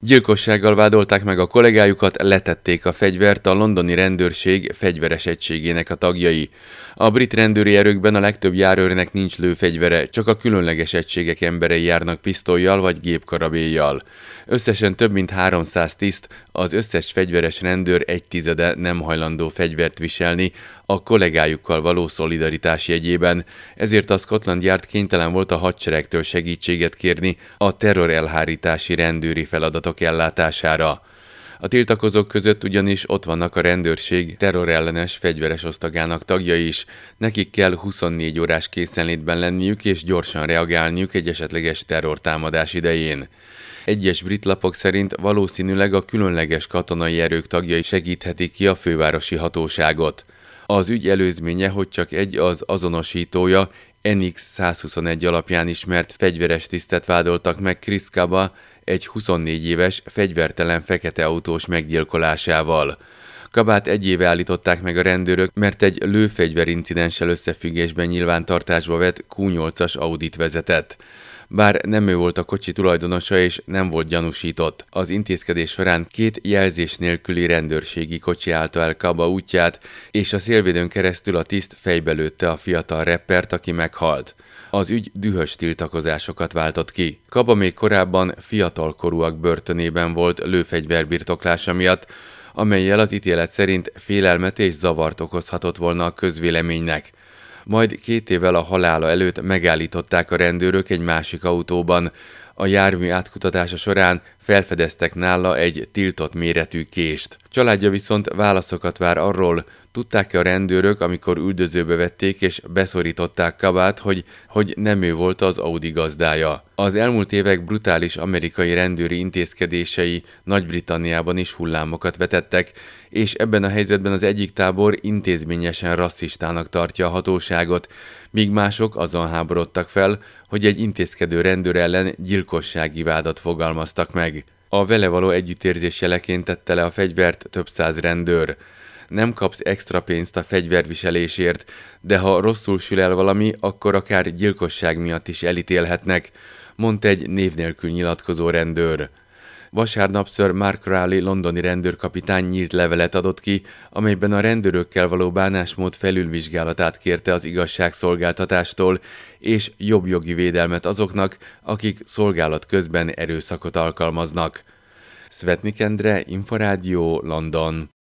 Gyilkossággal vádolták meg a kollégájukat, letették a fegyvert a londoni rendőrség fegyveres egységének a tagjai. A brit rendőri erőkben a legtöbb járőrnek nincs lőfegyvere, csak a különleges egységek emberei járnak pisztollyal vagy gépkarabéllyal. Összesen több mint 300 tiszt, az összes fegyveres rendőr 1/10 nem hajlandó fegyvert viselni a kollégájukkal való szolidaritás jegyében, ezért a Scotland Yard kénytelen volt a hadseregtől segítséget kérni a terrorelhárítási rendőri feladatok ellátására. A tiltakozók között ugyanis ott vannak a rendőrség terrorellenes fegyveres osztagának tagjai is, nekik kell 24 órás készenlétben lenniük és gyorsan reagálniuk egy esetleges terrortámadás idején. Egyes brit lapok szerint valószínűleg a különleges katonai erők tagjai segíthetik ki a fővárosi hatóságot. Az ügy előzménye, hogy csak egy az azonosítója, NX-121 alapján ismert fegyveres tisztet vádoltak meg Chris Kaba, egy 24 éves, fegyvertelen fekete autós meggyilkolásával. Kabát 1 éve állították meg a rendőrök, mert egy lőfegyverincidenssel összefüggésben nyilvántartásba vett Q8-as Audit vezetett. Bár nem ő volt a kocsi tulajdonosa és nem volt gyanúsított. Az intézkedés során 2 jelzés nélküli rendőrségi kocsi állta el Kaba útját, és a szélvédőn keresztül a tiszt fejbe lőtte a fiatal rappert, aki meghalt. Az ügy dühös tiltakozásokat váltott ki. Kaba még korábban fiatalkorúak börtönében volt lőfegyver birtoklása miatt, amellyel az ítélet szerint félelmet és zavart okozhatott volna a közvéleménynek. Majd 2 évvel a halála előtt megállították a rendőrök egy másik autóban. A jármű átkutatása során felfedeztek nála egy tiltott méretű kést. Családja viszont válaszokat vár arról, tudták-e a rendőrök, amikor üldözőbe vették és beszorították Kabát, hogy nem ő volt az Audi gazdája. Az elmúlt évek brutális amerikai rendőri intézkedései Nagy-Britanniában is hullámokat vetettek, és ebben a helyzetben az egyik tábor intézményesen rasszistának tartja a hatóságot, míg mások azon háborodtak fel, hogy egy intézkedő rendőr ellen gyilkossági vádat fogalmaztak meg. A vele való együttérzés jeleként tette le a fegyvert több száz rendőr. Nem kapsz extra pénzt a fegyverviselésért, de ha rosszul sül el valami, akkor akár gyilkosság miatt is elítélhetnek, mondta egy név nélkül nyilatkozó rendőr. Vasárnap Sir Mark Rowley londoni rendőrkapitány nyílt levelet adott ki, amelyben a rendőrökkel való bánásmód felülvizsgálatát kérte az igazságszolgáltatástól, és jobb jogi védelmet azoknak, akik szolgálat közben erőszakot alkalmaznak. Szvetnik Endre, Inforádió, London.